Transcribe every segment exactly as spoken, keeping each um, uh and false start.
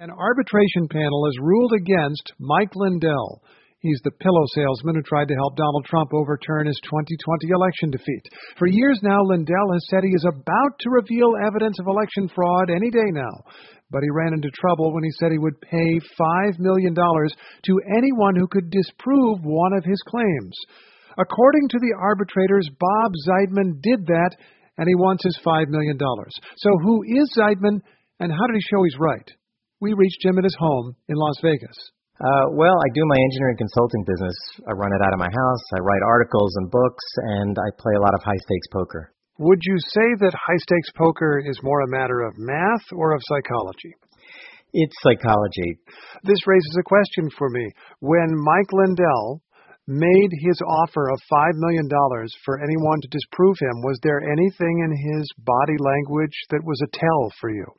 An arbitration panel has ruled against Mike Lindell. He's the pillow salesman who tried to help Donald Trump overturn his twenty twenty election defeat. For years now, Lindell has said he is about to reveal evidence of election fraud any day now. But he ran into trouble when he said he would pay five million dollars to anyone who could disprove one of his claims. According to the arbitrators, Bob Zeidman did that, and he wants his five million dollars. So who is Zeidman, and how did he show he's right? We reached him at his home in Las Vegas. Uh, well, I do my engineering consulting business. I run it out of my house. I write articles and books, and I play a lot of high-stakes poker. Would you say that high-stakes poker is more a matter of math or of psychology? It's psychology. This raises a question for me. When Mike Lindell made his offer of five million dollars for anyone to disprove him, was there anything in his body language that was a tell for you?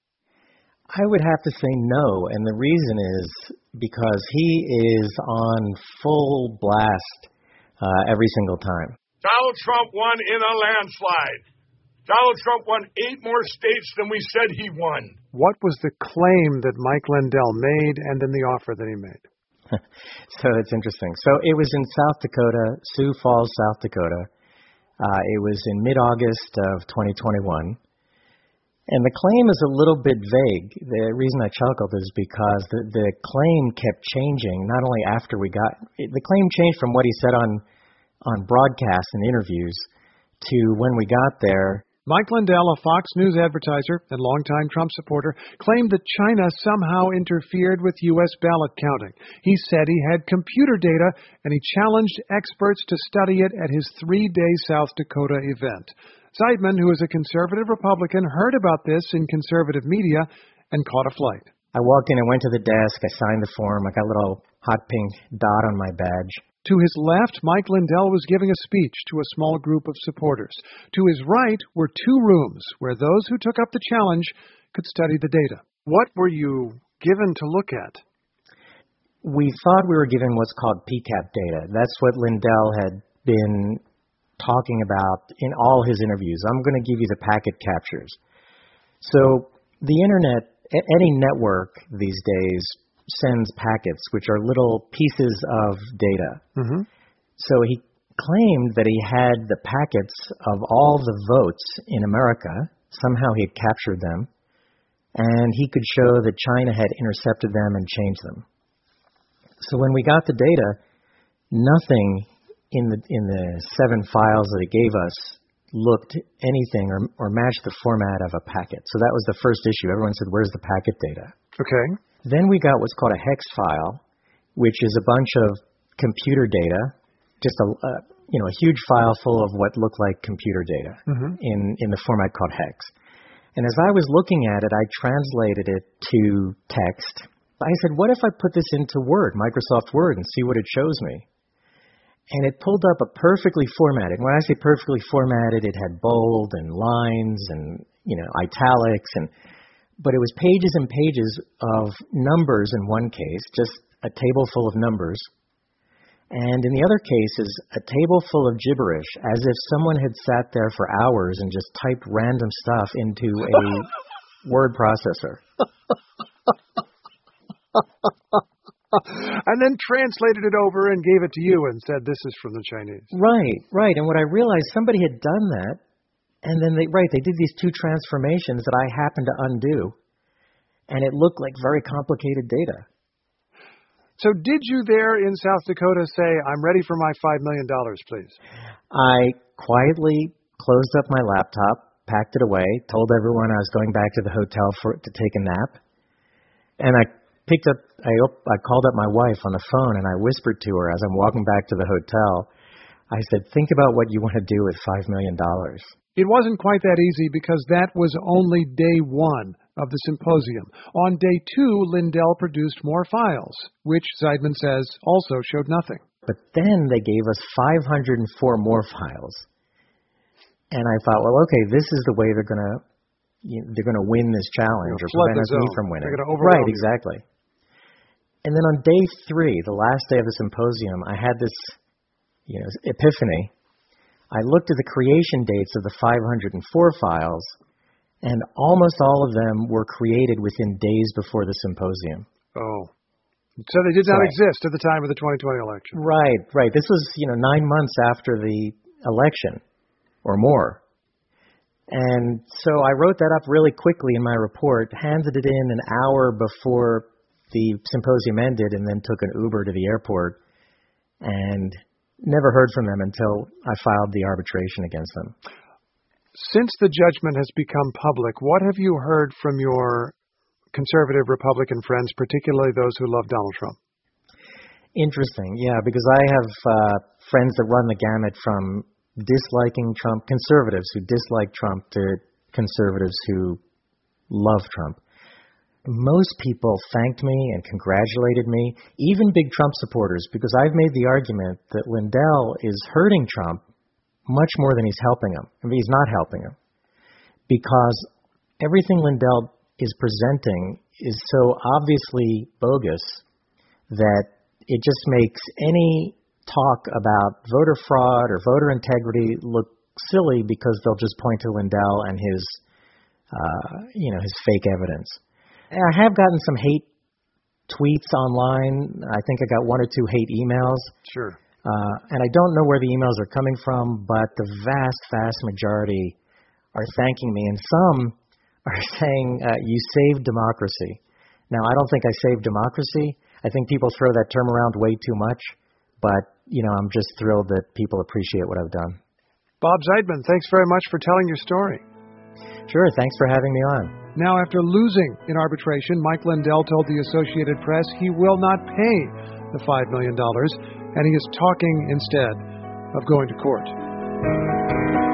I would have to say no, and the reason is because he is on full blast uh, every single time. Donald Trump won in a landslide. Donald Trump won eight more states than we said he won. What was the claim that Mike Lindell made and then the offer that he made? So it's interesting. So it was in South Dakota, Sioux Falls, South Dakota. Uh, it was in mid-August of twenty twenty-one. And the claim is a little bit vague. The reason I chuckled is because the, the claim kept changing, not only after we got... The claim changed from what he said on, on broadcasts and interviews to when we got there. Mike Lindell, a Fox News advertiser and longtime Trump supporter, claimed that China somehow interfered with U S ballot counting. He said he had computer data, and he challenged experts to study it at his three-day South Dakota event. Zeidman, who is a conservative Republican, heard about this in conservative media and caught a flight. I walked in and went to the desk. I signed the form. I got a little hot pink dot on my badge. To his left, Mike Lindell was giving a speech to a small group of supporters. To his right were two rooms where those who took up the challenge could study the data. What were you given to look at? We thought we were given what's called P CAP data. That's what Lindell had been talking about in all his interviews. I'm going to give you the packet captures. So the internet, any network these days, sends packets, which are little pieces of data. Mm-hmm. So he claimed that he had the packets of all the votes in America. Somehow he had captured them, and he could show that China had intercepted them and changed them. So when we got the data, nothing in the in the seven files that he gave us looked anything or, or matched the format of a packet. So that was the first issue. Everyone said, where's the packet data? Okay. Then we got what's called a hex file, which is a bunch of computer data, just a uh, you know a huge file full of what looked like computer data mm-hmm. in, in the format called hex. And as I was looking at it, I translated it to text. I said, what if I put this into Word, Microsoft Word, and see what it shows me? And it pulled up a perfectly formatted. When I say perfectly formatted, it had bold and lines and, you know, italics, and but it was pages and pages of numbers in one case, just a table full of numbers. And in the other case is a table full of gibberish, as if someone had sat there for hours and just typed random stuff into a word processor. And then translated it over and gave it to you and said, this is from the Chinese. Right, right. And what I realized, somebody had done that, and then they, right, they did these two transformations that I happened to undo, and it looked like very complicated data. So did you there in South Dakota say, I'm ready for my five million dollars, please? I quietly closed up my laptop, packed it away, told everyone I was going back to the hotel for to take a nap, and I picked up, I, I called up my wife on the phone, and I whispered to her as I'm walking back to the hotel, I said, think about what you want to do with five million dollars. It wasn't quite that easy because that was only day one of the symposium. On day two, Lindell produced more files, which Zeidman says also showed nothing. But then they gave us five hundred four more files. And I thought, well, okay, this is the way they're going to you know, they're going to win this challenge or prevent me from winning. They're going to overwhelm. Right, exactly. And then on day three, the last day of the symposium, I had this, you know, epiphany. I looked at the creation dates of the five hundred four files, And almost all of them were created within days before the symposium. Oh. So they did not so, exist at the time of the twenty twenty election. Right, right. This was, you know, nine months after the election or more. And so I wrote that up really quickly in my report, handed it in an hour before the symposium ended, and then took an Uber to the airport, and never heard from them until I filed the arbitration against them. Since the judgment has become public, what have you heard from your conservative Republican friends, particularly those who love Donald Trump? Interesting, yeah, because I have uh, friends that run the gamut from disliking Trump, conservatives who dislike Trump, to conservatives who love Trump. Most people thanked me and congratulated me, even big Trump supporters, because I've made the argument that Lindell is hurting Trump much more than he's helping him. I mean, he's not helping him, because everything Lindell is presenting is so obviously bogus that it just makes any talk about voter fraud or voter integrity look silly, because they'll just point to Lindell and his, uh, you know, his fake evidence. And I have gotten some hate tweets online. I think I got one or two hate emails. Sure. Uh, and I don't know where the emails are coming from, but the vast, vast majority are thanking me, and some are saying, uh, you saved democracy. Now, I don't think I saved democracy. I think people throw that term around way too much, but, you know, I'm just thrilled that people appreciate what I've done. Bob Zeidman, thanks very much for telling your story. Sure, thanks for having me on. Now, after losing in arbitration, Mike Lindell told the Associated Press he will not pay the five million dollars, and he is talking instead of going to court.